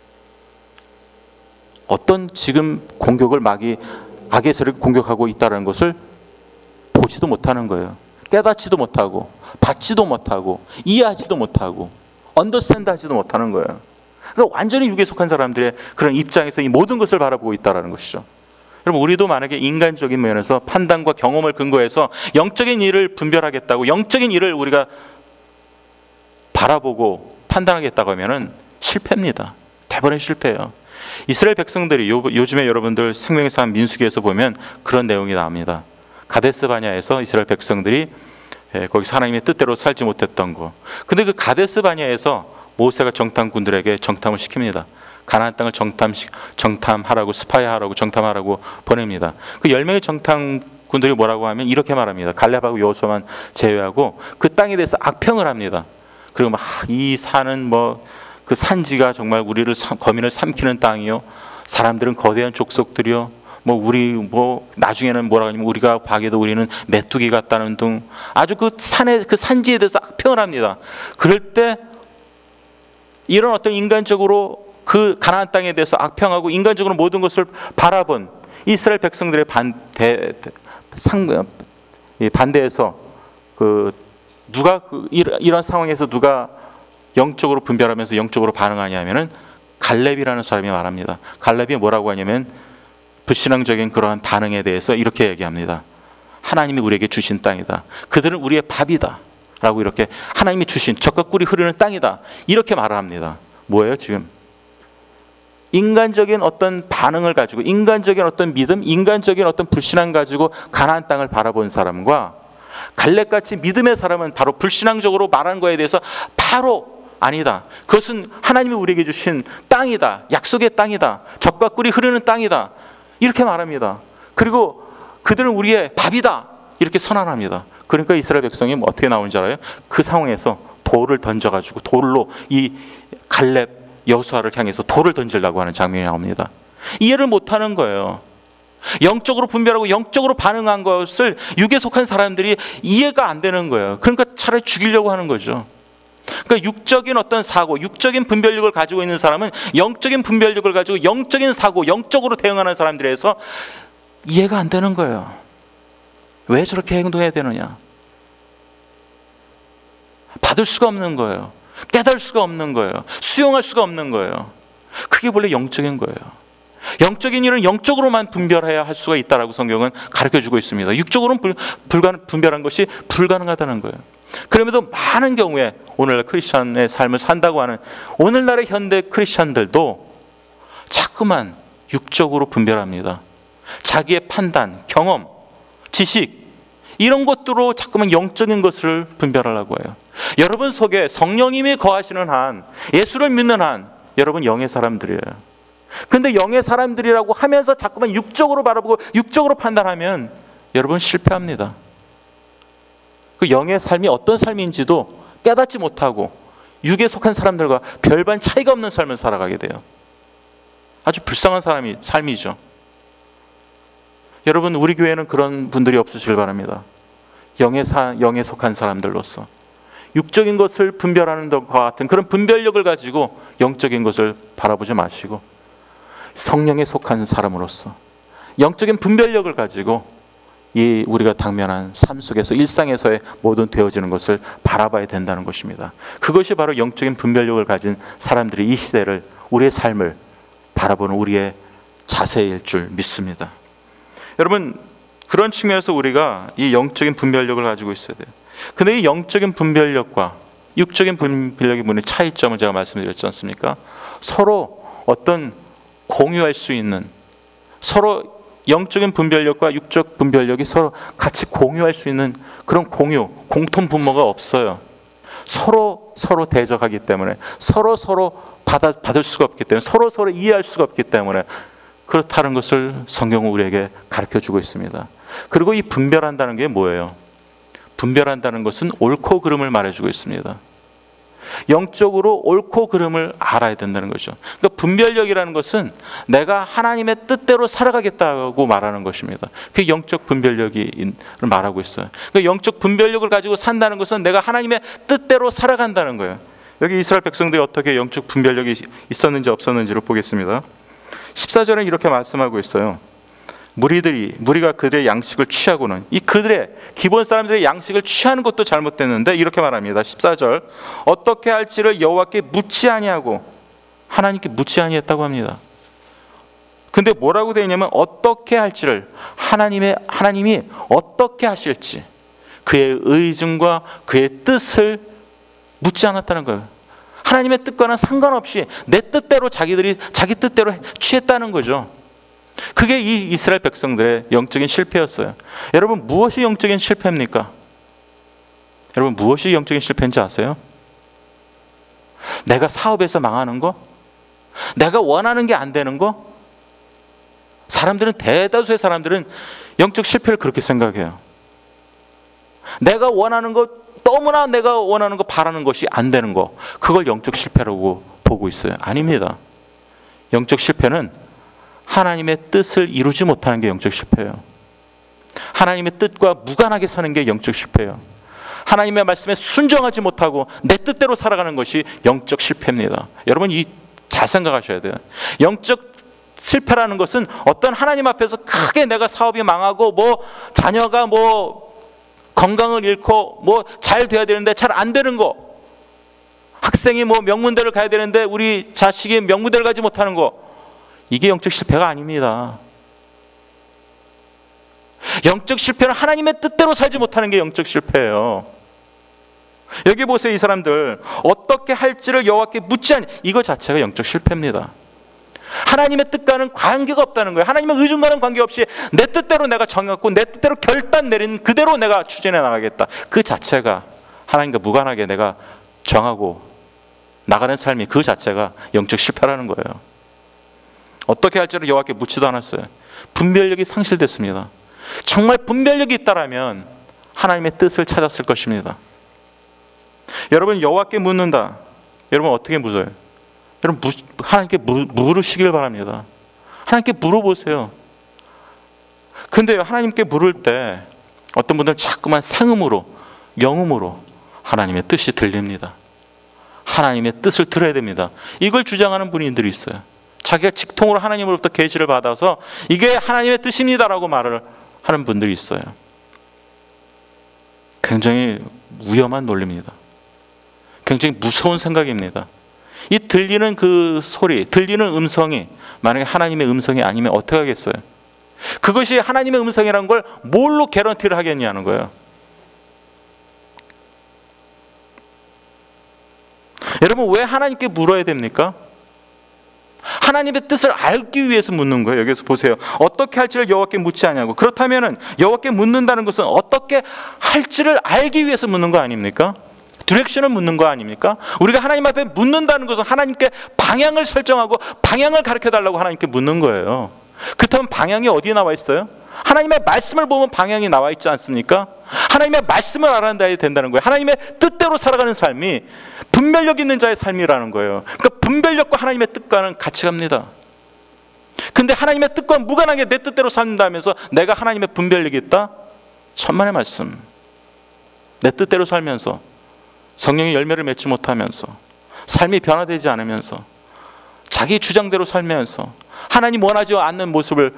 어떤 지금 공격을 막이 악의 세력이 공격하고 있다는 것을 보지도 못하는 거예요. 깨닫지도 못하고 받지도 못하고 이해하지도 못하고 언더스탠드 하지도 못하는 거예요. 그러니까 완전히 육에 속한 사람들의 그런 입장에서 이 모든 것을 바라보고 있다는 것이죠. 여러분, 우리도 만약에 인간적인 면에서 판단과 경험을 근거해서 영적인 일을 분별하겠다고, 영적인 일을 우리가 바라보고 판단하겠다고 하면은 실패입니다. 대부분 실패예요. 이스라엘 백성들이 요, 요즘에 여러분들 생명의 삶 민수기에서 보면 그런 내용이 나옵니다. 가데스 바냐에서 이스라엘 백성들이 예, 거기서 하나님의 뜻대로 살지 못했던 거. 근데 그 가데스 바냐에서 모세가 정탐꾼들에게 정탐을 시킵니다. 가나안 땅을 정탐, 정탐하라고, 스파이하라고, 정탐하라고 보냅니다. 그 열 명의 정탐꾼들이 뭐라고 하면 이렇게 말합니다. 갈렙하고 여호수아만 제외하고 그 땅에 대해서 악평을 합니다. 그리고 막 이 산은 뭐 그 산지가 정말 우리를 거민을 삼키는 땅이요, 사람들은 거대한 족속들이요, 뭐 우리 뭐 나중에는 뭐라고 하냐면 우리가 봐도 우리는 메뚜기 같다는 등 아주 그 산의 그 산지에 대해서 악평을 합니다. 그럴 때 이런 어떤 인간적으로 그 가나안 땅에 대해서 악평하고 인간적으로 모든 것을 바라본 이스라엘 백성들의 반대 상 반대에서 그 누가 그 이런 상황에서 누가 영적으로 분별하면서 영적으로 반응하냐면은 갈렙이라는 사람이 말합니다. 갈렙이 뭐라고 하냐면 불신앙적인 그러한 반응에 대해서 이렇게 얘기합니다. 하나님이 우리에게 주신 땅이다. 그들은 우리의 밥이다. 라고 이렇게 하나님이 주신 젖과 꿀이 흐르는 땅이다. 이렇게 말을 합니다. 뭐예요 지금? 인간적인 어떤 반응을 가지고, 인간적인 어떤 믿음, 인간적인 어떤 불신앙 가지고 가나안 땅을 바라본 사람과 갈렙같이 믿음의 사람은 바로 불신앙적으로 말한 거에 대해서 바로 아니다. 그것은 하나님이 우리에게 주신 땅이다. 약속의 땅이다. 젖과 꿀이 흐르는 땅이다. 이렇게 말합니다. 그리고 그들은 우리의 밥이다. 이렇게 선언합니다. 그러니까 이스라엘 백성이 뭐 어떻게 나오는지 알아요? 그 상황에서 돌을 던져가지고 돌로 이 갈렙 여호수아를 향해서 돌을 던지려고 하는 장면이 나옵니다. 이해를 못하는 거예요. 영적으로 분별하고 영적으로 반응한 것을 육에 속한 사람들이 이해가 안 되는 거예요. 그러니까 차라리 죽이려고 하는 거죠. 그러니까 육적인 어떤 사고, 육적인 분별력을 가지고 있는 사람은 영적인 분별력을 가지고 영적인 사고, 영적으로 대응하는 사람들에서 이해가 안 되는 거예요. 왜 저렇게 행동해야 되느냐? 받을 수가 없는 거예요. 깨달을 수가 없는 거예요. 수용할 수가 없는 거예요. 그게 원래 영적인 거예요. 영적인 일은 영적으로만 분별해야 할 수가 있다라고 성경은 가르쳐주고 있습니다. 육적으로는 불, 불가능, 분별한 것이 불가능하다는 거예요. 그럼에도 많은 경우에 오늘날 크리스천의 삶을 산다고 하는 오늘날의 현대 크리스천들도 자꾸만 육적으로 분별합니다. 자기의 판단, 경험, 지식 이런 것들로 자꾸만 영적인 것을 분별하려고 해요. 여러분 속에 성령님이 거하시는 한, 예수를 믿는 한 여러분 영의 사람들이에요. 근데 영의 사람들이라고 하면서 자꾸만 육적으로 바라보고 육적으로 판단하면 여러분 실패합니다. 그 영의 삶이 어떤 삶인지도 깨닫지 못하고 육에 속한 사람들과 별반 차이가 없는 삶을 살아가게 돼요. 아주 불쌍한 사람이 삶이죠. 여러분, 우리 교회는 그런 분들이 없으시길 바랍니다. 영에, 사, 영에 속한 사람들로서 육적인 것을 분별하는 것과 같은 그런 분별력을 가지고 영적인 것을 바라보지 마시고 성령에 속한 사람으로서 영적인 분별력을 가지고 이 우리가 당면한 삶 속에서 일상에서의 모든 되어지는 것을 바라봐야 된다는 것입니다. 그것이 바로 영적인 분별력을 가진 사람들이 이 시대를, 우리의 삶을 바라보는 우리의 자세일 줄 믿습니다. 여러분, 그런 측면에서 우리가 이 영적인 분별력을 가지고 있어야 돼요. 근데 이 영적인 분별력과 육적인 분별력의 문의 차이점을 제가 말씀드렸지 않습니까? 서로 어떤 공유할 수 있는, 서로 영적인 분별력과 육적 분별력이 서로 같이 공유할 수 있는 그런 공유, 공통 분모가 없어요. 서로 서로 대적하기 때문에, 서로 서로 받아, 받을 수가 없기 때문에, 서로 서로 이해할 수가 없기 때문에 그렇다는 것을 성경은 우리에게 가르쳐주고 있습니다. 그리고 이 분별한다는 게 뭐예요? 분별한다는 것은 옳고 그름을 말해주고 있습니다. 영적으로 옳고 그름을 알아야 된다는 거죠. 그러니까 분별력이라는 것은 내가 하나님의 뜻대로 살아가겠다고 말하는 것입니다. 그게 영적 분별력이 말하고 있어요. 그러니까 영적 분별력을 가지고 산다는 것은 내가 하나님의 뜻대로 살아간다는 거예요. 여기 이스라엘 백성들이 어떻게 영적 분별력이 있었는지 없었는지를 보겠습니다. 십사 절에 이렇게 말씀하고 있어요. 무리들이 무리가 그들의 양식을 취하고는, 이 그들의 기본 사람들의 양식을 취하는 것도 잘못됐는데 이렇게 말합니다. 십사 절, 어떻게 할지를 여호와께 묻지 아니하고, 하나님께 묻지 아니했다고 합니다. 근데 뭐라고 되어 있냐면 어떻게 할지를, 하나님의 하나님이 어떻게 하실지 그의 의중과 그의 뜻을 묻지 않았다는 거예요. 하나님의 뜻과는 상관없이 내 뜻대로 자기들이 자기 뜻대로 취했다는 거죠. 그게 이 이스라엘 백성들의 영적인 실패였어요. 여러분, 무엇이 영적인 실패입니까? 여러분, 무엇이 영적인 실패인지 아세요? 내가 사업에서 망하는 거? 내가 원하는 게 안 되는 거? 사람들은, 대다수의 사람들은 영적 실패를 그렇게 생각해요. 내가 원하는 거, 너무나 내가 원하는 거, 바라는 것이 안 되는 거, 그걸 영적 실패라고 보고 있어요. 아닙니다. 영적 실패는 하나님의 뜻을 이루지 못하는 게 영적 실패예요. 하나님의 뜻과 무관하게 사는 게 영적 실패예요. 하나님의 말씀에 순종하지 못하고 내 뜻대로 살아가는 것이 영적 실패입니다. 여러분, 이 잘 생각하셔야 돼요. 영적 실패라는 것은 어떤 하나님 앞에서 크게 내가 사업이 망하고 뭐 자녀가 뭐 건강을 잃고 뭐 잘 돼야 되는데 잘 안 되는 거, 학생이 뭐 명문대를 가야 되는데 우리 자식이 명문대를 가지 못하는 거, 이게 영적 실패가 아닙니다. 영적 실패는 하나님의 뜻대로 살지 못하는 게 영적 실패예요. 여기 보세요. 이 사람들 어떻게 할지를 여호와께 묻지 않, 이거 자체가 영적 실패입니다. 하나님의 뜻과는 관계가 없다는 거예요. 하나님의 의중과는 관계없이 내 뜻대로 내가 정해갖고 내 뜻대로 결단 내린 그대로 내가 추진해 나가겠다, 그 자체가 하나님과 무관하게 내가 정하고 나가는 삶이, 그 자체가 영적 실패라는 거예요. 어떻게 할지를 여호와께 묻지도 않았어요. 분별력이 상실됐습니다. 정말 분별력이 있다라면 하나님의 뜻을 찾았을 것입니다. 여러분, 여호와께 묻는다. 여러분, 어떻게 묻어요? 여러분, 하나님께 물으시길 바랍니다. 하나님께 물어보세요. 근데요, 하나님께 물을 때 어떤 분들은 자꾸만 생음으로, 영음으로 하나님의 뜻이 들립니다. 하나님의 뜻을 들어야 됩니다. 이걸 주장하는 분들이 있어요. 자기가 직통으로 하나님으로부터 계시를 받아서 이게 하나님의 뜻입니다라고 말을 하는 분들이 있어요. 굉장히 위험한 논리입니다. 굉장히 무서운 생각입니다. 이 들리는 그 소리, 들리는 음성이 만약에 하나님의 음성이 아니면 어떻게 하겠어요? 그것이 하나님의 음성이라는 걸 뭘로 개런티를 하겠냐는 거예요. 여러분, 왜 하나님께 물어야 됩니까? 하나님의 뜻을 알기 위해서 묻는 거예요. 여기서 보세요. 어떻게 할지를 여호와께 묻지 아니하고, 그렇다면 여호와께 묻는다는 것은 어떻게 할지를 알기 위해서 묻는 거 아닙니까? 디렉션을 묻는 거 아닙니까? 우리가 하나님 앞에 묻는다는 것은 하나님께 방향을 설정하고 방향을 가르쳐달라고 하나님께 묻는 거예요. 그렇다면 방향이 어디에 나와 있어요? 하나님의 말씀을 보면 방향이 나와 있지 않습니까? 하나님의 말씀을 알아야 된다는 거예요. 하나님의 뜻대로 살아가는 삶이 분별력 있는 자의 삶이라는 거예요. 그러니까 분별력과 하나님의 뜻과는 같이 갑니다. 근데 하나님의 뜻과 무관하게 내 뜻대로 산다면서 내가 하나님의 분별력이 있다? 천만의 말씀. 내 뜻대로 살면서 성령의 열매를 맺지 못하면서 삶이 변화되지 않으면서 자기 주장대로 살면서 하나님 원하지 않는 모습을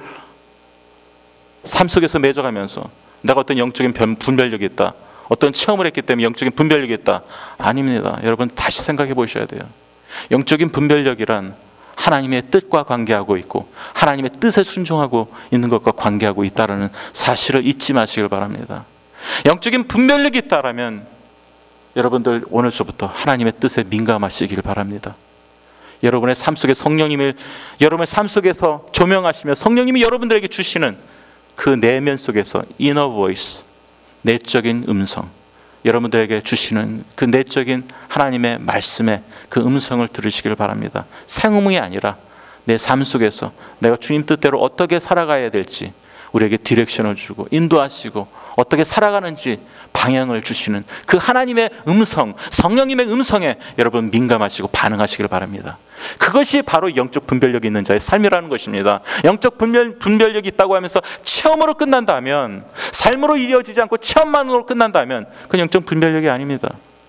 삶 속에서 맺어가면서 내가 어떤 영적인 분별력이 있다, 어떤 체험을 했기 때문에 영적인 분별력이 있다. 아닙니다. 여러분 다시 생각해 보셔야 돼요. 영적인 분별력이란 하나님의 뜻과 관계하고 있고 하나님의 뜻에 순종하고 있는 것과 관계하고 있다는 사실을 잊지 마시길 바랍니다. 영적인 분별력이 있다라면 여러분들 오늘서부터 하나님의 뜻에 민감하시길 바랍니다. 여러분의 삶 속에 성령님을 여러분의 삶 속에서 조명하시며 성령님이 여러분들에게 주시는 그 내면 속에서 inner voice, 내적인 음성, 여러분들에게 주시는 그 내적인 하나님의 말씀의 그 음성을 들으시길 바랍니다. 생음이 아니라 내 삶 속에서 내가 주님 뜻대로 어떻게 살아가야 될지 우리에게 디렉션을 주고 인도하시고 어떻게 살아가는지 방향을 주시는 그 하나님의 음성, 성령님의 음성에 여러분 민감하시고 반응하시길 바랍니다. 그것이 바로 영적 분별력이 있는 자의 삶이라는 것입니다. 영적 분별, 분별력이 있다고 하면서 체험으로 끝난다면, 삶으로 이어지지 않고 체험만으로 끝난다면 그건 영적 분별력이 아닙니다.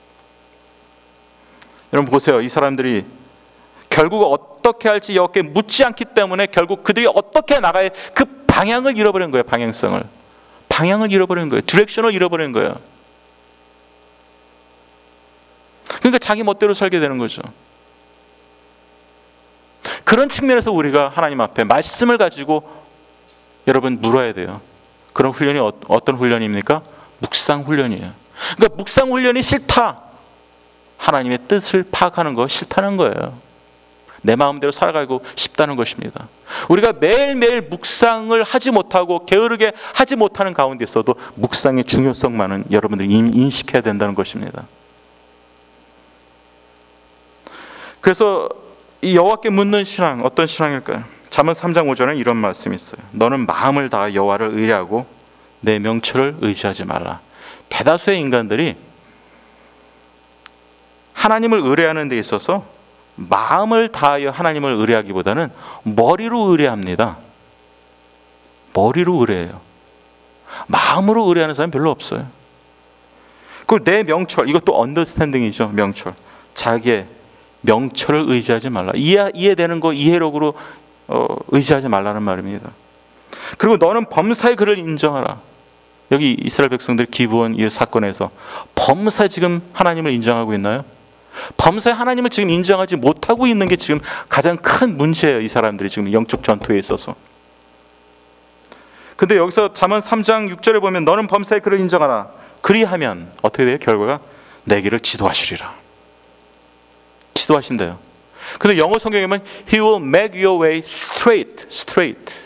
여러분 보세요. 이 사람들이 결국 어떻게 할지 여호와께 묻지 않기 때문에 결국 그들이 어떻게 나가야 그 방향을 잃어버린 거예요. 방향성을. 방향을 잃어버린 거예요. 디렉션을 잃어버린 거예요. 그러니까 자기 멋대로 살게 되는 거죠. 그런 측면에서 우리가 하나님 앞에 말씀을 가지고 여러분 물어야 돼요. 그런 훈련이 어, 어떤 훈련입니까? 묵상 훈련이에요. 그러니까 묵상 훈련이 싫다. 하나님의 뜻을 파악하는 거 싫다는 거예요. 내 마음대로 살아가고 싶다는 것입니다. 우리가 매일매일 묵상을 하지 못하고 게으르게 하지 못하는 가운데 있어도 묵상의 중요성만은 여러분들이 인식해야 된다는 것입니다. 그래서 이 여호와께 묻는 신앙, 어떤 신앙일까요? 잠언 삼 장 오 절에 이런 말씀이 있어요. 너는 마음을 다하 여호와를 의뢰하고 내 명철을 의지하지 말라. 대다수의 인간들이 하나님을 의뢰하는 데 있어서 마음을 다하여 하나님을 의뢰하기보다는 머리로 의뢰합니다. 머리로 의뢰해요. 마음으로 의뢰하는 사람이 별로 없어요. 그리고 내 명철, 이것도 언더스탠딩이죠. 명철. 자기의 명철을 의지하지 말라. 이해, 이해되는 거 이해력으로 어, 의지하지 말라는 말입니다. 그리고 너는 범사의 그를 인정하라. 여기 이스라엘 백성들 기브온 이 사건에서 범사 지금 하나님을 인정하고 있나요? 범사의 하나님을 지금 인정하지 못하고 있는 게 지금 가장 큰 문제예요. 이 사람들이 지금 영적 전투에 있어서. 근데 여기서 잠언 삼 장 육 절에 보면 너는 범사의 그를 인정하라. 그리하면 어떻게 돼요? 결과가 내 길을 지도하시리라. 지도하신대요. 근데 영어 성경에 보면 He will make your way straight, straight.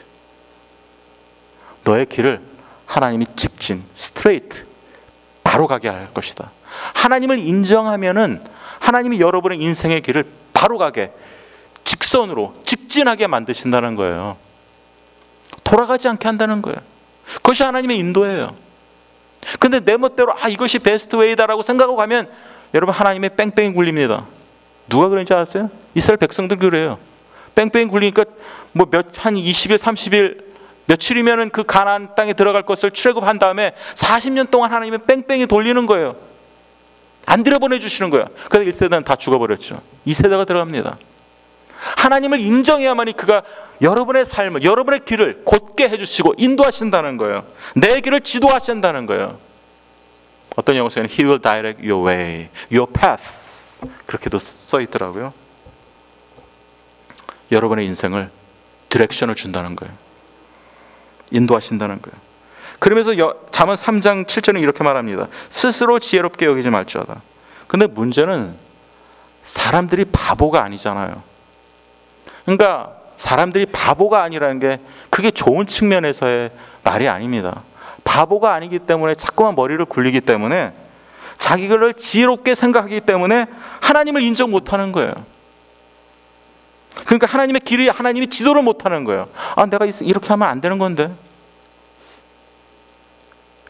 너의 길을 하나님이 직진, straight, 바로 가게 할 것이다. 하나님을 인정하면은 하나님이 여러분의 인생의 길을 바로 가게, 직선으로, 직진하게 만드신다는 거예요. 돌아가지 않게 한다는 거예요. 그것이 하나님의 인도예요. 근데 내 멋대로 아 이것이 베스트 웨이다라고 생각하고 가면 여러분 하나님의 뺑뺑이 굴립니다. 누가 그런지 아세요? 이스라엘 백성들 그래요. 뺑뺑이 굴리니까 뭐 몇 한 이십 일, 삼십 일 며칠이면은 그 가나안 땅에 들어갈 것을 출애굽한 다음에 사십 년 동안 하나님의 뺑뺑이 돌리는 거예요. 안 들여보내 주시는 거예요. 그래서 일 세대는 다 죽어버렸죠. 이 세대가 들어갑니다. 하나님을 인정해야만이 그가 여러분의 삶을, 여러분의 길을 곧게 해주시고 인도하신다는 거예요. 내 길을 지도하신다는 거예요. 어떤 영어에는 He will direct your way, your path 그렇게도 써 있더라고요. 여러분의 인생을 디렉션을 준다는 거예요. 인도하신다는 거예요. 그러면서 잠언 삼 장 칠 절은 이렇게 말합니다. 스스로 지혜롭게 여기지 말지어다. 근데 문제는 사람들이 바보가 아니잖아요. 그러니까 사람들이 바보가 아니라는 게 그게 좋은 측면에서의 말이 아닙니다. 바보가 아니기 때문에 자꾸만 머리를 굴리기 때문에 자기를 지혜롭게 생각하기 때문에 하나님을 인정 못하는 거예요. 그러니까 하나님의 길이 하나님이 지도를 못하는 거예요. 아 내가 이렇게 하면 안 되는 건데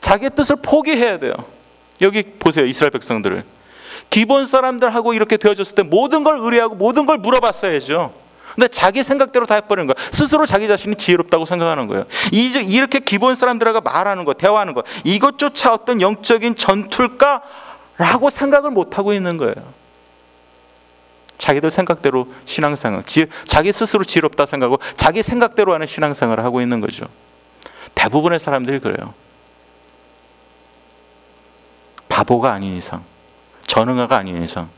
자기의 뜻을 포기해야 돼요. 여기 보세요. 이스라엘 백성들을. 기본 사람들하고 이렇게 되어졌을 때 모든 걸 의뢰하고 모든 걸 물어봤어야죠. 근데 자기 생각대로 다 해버리는 거예요. 스스로 자기 자신이 지혜롭다고 생각하는 거예요. 이렇게 기본 사람들하고 말하는 거, 대화하는 거, 이것조차 어떤 영적인 전투일까라고 생각을 못하고 있는 거예요. 자기들 생각대로 신앙생활, 자기 스스로 지혜롭다 생각하고 자기 생각대로 하는 신앙생활을 하고 있는 거죠. 대부분의 사람들이 그래요. 바보가 아닌 이상, 전응아가 아닌 이상.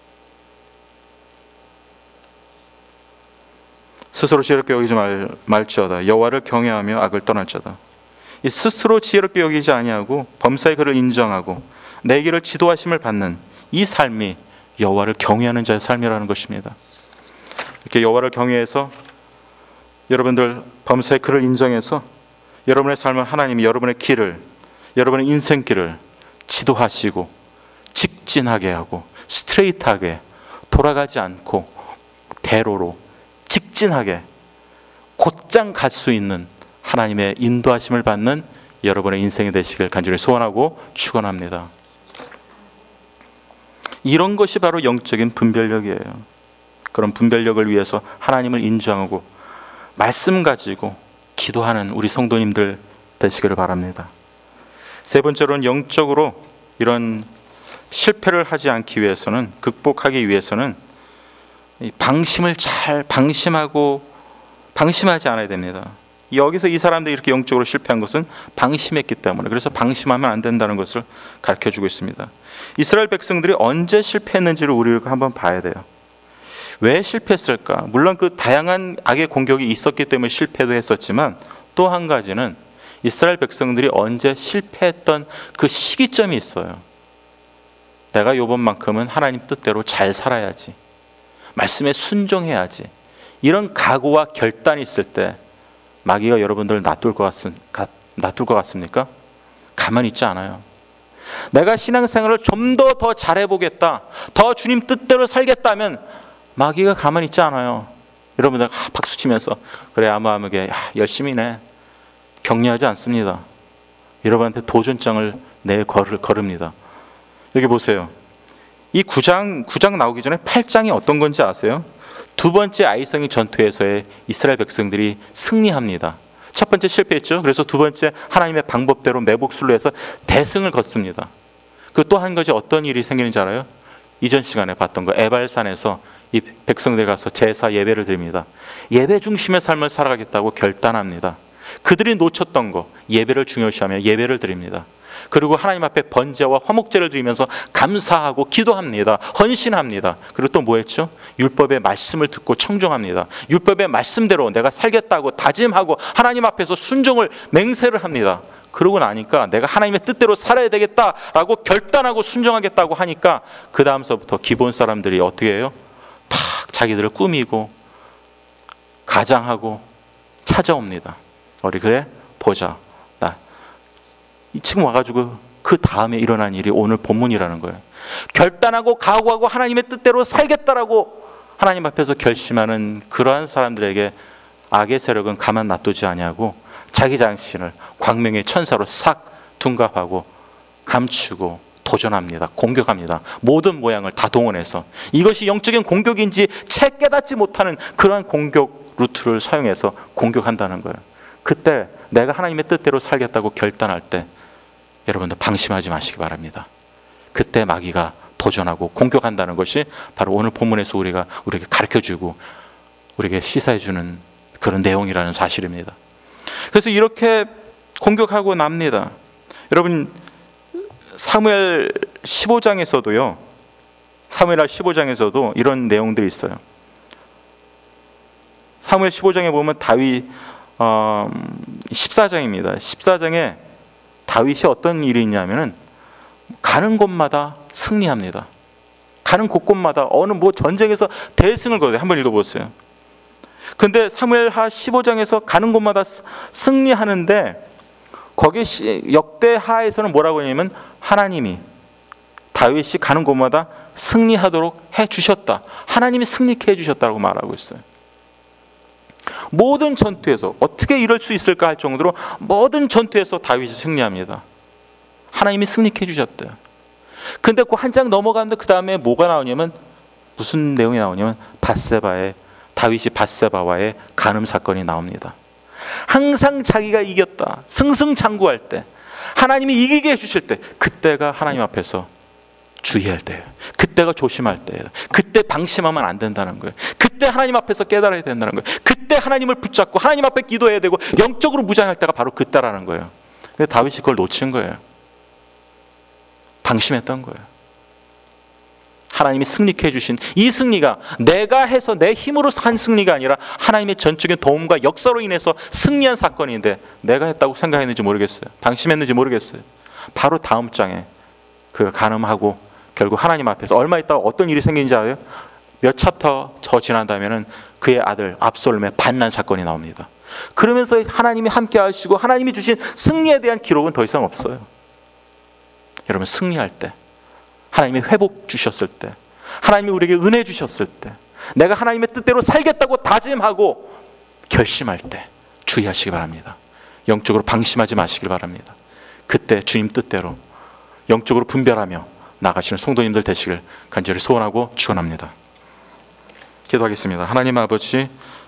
스스로 지혜롭게 여기지 말, 말지어다. 여호와를 경외하며 악을 떠날지어다. 이 스스로 지혜롭게 여기지 아니하고 범사의 그를 인정하고 내 길을 지도하심을 받는 이 삶이 여호와를 경외하는 자의 삶이라는 것입니다. 이렇게 여호와를 경외해서 여러분들 범사의 그를 인정해서 여러분의 삶을 하나님이 여러분의 길을, 여러분의 인생길을 지도하시고 직진하게 하고 스트레이트하게 돌아가지 않고 대로로 직진하게 곧장 갈 수 있는 하나님의 인도하심을 받는 여러분의 인생이 되시길 간절히 소원하고 축원합니다. 이런 것이 바로 영적인 분별력이에요. 그런 분별력을 위해서 하나님을 인정하고 말씀 가지고 기도하는 우리 성도님들 되시기를 바랍니다. 세 번째로는 영적으로 이런 실패를 하지 않기 위해서는, 극복하기 위해서는 방심을 잘 방심하고 방심하지 않아야 됩니다. 여기서 이 사람들이 이렇게 영적으로 실패한 것은 방심했기 때문에, 그래서 방심하면 안 된다는 것을 가르쳐주고 있습니다. 이스라엘 백성들이 언제 실패했는지를 우리가 한번 봐야 돼요. 왜 실패했을까? 물론 그 다양한 악의 공격이 있었기 때문에 실패도 했었지만, 또 한 가지는 이스라엘 백성들이 언제 실패했던 그 시기점이 있어요. 내가 요번만큼은 하나님 뜻대로 잘 살아야지, 말씀에 순종해야지, 이런 각오와 결단이 있을 때 마귀가 여러분들을 놔둘 것, 같습, 놔둘 것 같습니까? 가만히 있지 않아요. 내가 신앙생활을 좀 더 더 잘해보겠다, 더 주님 뜻대로 살겠다면 마귀가 가만히 있지 않아요. 여러분들 박수치면서 그래 아무아무게 열심히네, 격려하지 않습니다. 여러분한테 도전장을 내 걸을 걸읍니다. 여기 보세요. 이 구 장, 구 장 나오기 전에 팔 장이 어떤 건지 아세요? 두 번째 아이성의 전투에서의 이스라엘 백성들이 승리합니다. 첫 번째 실패했죠. 그래서 두 번째 하나님의 방법대로 매복술로 해서 대승을 거습니다. 그 또 한 가지 어떤 일이 생기는지 알아요? 이전 시간에 봤던 거, 에발산에서 이 백성들이 가서 제사 예배를 드립니다. 예배 중심의 삶을 살아가겠다고 결단합니다. 그들이 놓쳤던 거, 예배를 중요시하며 예배를 드립니다. 그리고 하나님 앞에 번제와 화목제를 드리면서 감사하고 기도합니다. 헌신합니다. 그리고 또 뭐 했죠? 율법의 말씀을 듣고 청종합니다. 율법의 말씀대로 내가 살겠다고 다짐하고 하나님 앞에서 순종을 맹세를 합니다. 그러고 나니까 내가 하나님의 뜻대로 살아야 되겠다라고 결단하고 순종하겠다고 하니까 그 다음서부터 기본 사람들이 어떻게 해요? 탁 자기들을 꾸미고 가장하고 찾아옵니다. 우리 그래 보자. 나 지금 와가지고 그 다음에 일어난 일이 오늘 본문이라는 거예요. 결단하고 각오하고 하나님의 뜻대로 살겠다라고 하나님 앞에서 결심하는 그러한 사람들에게 악의 세력은 가만 놔두지 아니하고 자기 자신을 광명의 천사로 싹 둔갑하고 감추고 도전합니다. 공격합니다. 모든 모양을 다 동원해서 이것이 영적인 공격인지 채 깨닫지 못하는 그러한 공격 루트를 사용해서 공격한다는 거예요. 그때 내가 하나님의 뜻대로 살겠다고 결단할 때 여러분들 방심하지 마시기 바랍니다. 그때 마귀가 도전하고 공격한다는 것이 바로 오늘 본문에서 우리가 우리에게 가르쳐주고 우리에게 시사해주는 그런 내용이라는 사실입니다. 그래서 이렇게 공격하고 납니다. 여러분 사무엘 십오 장에서도요, 사무엘하 십오 장에서도 이런 내용들이 있어요. 사무엘 십오 장에 보면 다윗 어, 십사 장입니다. 십사 장에 다윗이 어떤 일이 있냐면은 가는 곳마다 승리합니다. 가는 곳곳마다 어느 뭐 전쟁에서 대승을 거둬요. 한번 읽어보세요. 근데 사무엘하 십오 장에서 가는 곳마다 승리하는데 거기 역대하에서는 뭐라고 하냐면 하나님이 다윗이 가는 곳마다 승리하도록 해주셨다, 하나님이 승리케 해주셨다고 말하고 있어요. 모든 전투에서 어떻게 이럴 수 있을까 할 정도로 모든 전투에서 다윗이 승리합니다. 하나님이 승리케 해주셨대요. 근데 그 한 장 넘어가는데 그 다음에 뭐가 나오냐면, 무슨 내용이 나오냐면 밧세바의 다윗이 밧세바와의 간음 사건이 나옵니다. 항상 자기가 이겼다, 승승장구할 때, 하나님이 이기게 해주실 때, 그때가 하나님 앞에서 주의할 때예요. 그때가 조심할 때예요. 그때 방심하면 안 된다는 거예요. 그때 하나님 앞에서 깨달아야 된다는 거예요. 그때 하나님을 붙잡고 하나님 앞에 기도해야 되고 영적으로 무장할 때가 바로 그때라는 거예요. 근데 다윗이 그걸 놓친 거예요. 방심했던 거예요. 하나님이 승리케 해주신 이 승리가 내가 해서 내 힘으로 한 승리가 아니라 하나님의 전적인 도움과 역사로 인해서 승리한 사건인데, 내가 했다고 생각했는지 모르겠어요. 방심했는지 모르겠어요. 바로 다음 장에 그가 간음하고 결국 하나님 앞에서 얼마 있다가 어떤 일이 생긴지 알아요? 몇 챕터 더 지난 다음에는 그의 아들 압살롬의 반난 사건이 나옵니다. 그러면서 하나님이 함께 하시고 하나님이 주신 승리에 대한 기록은 더 이상 없어요. 여러분, 승리할 때, 하나님이 회복 주셨을 때, 하나님이 우리에게 은혜 주셨을 때, 내가 하나님의 뜻대로 살겠다고 다짐하고 결심할 때 주의하시기 바랍니다. 영적으로 방심하지 마시길 바랍니다. 그때 주님 뜻대로 영적으로 분별하며 나가시는 성도님들 되시길 간절히 소원하고 축원합니다. 기도하겠습니다. 하나님 아버지,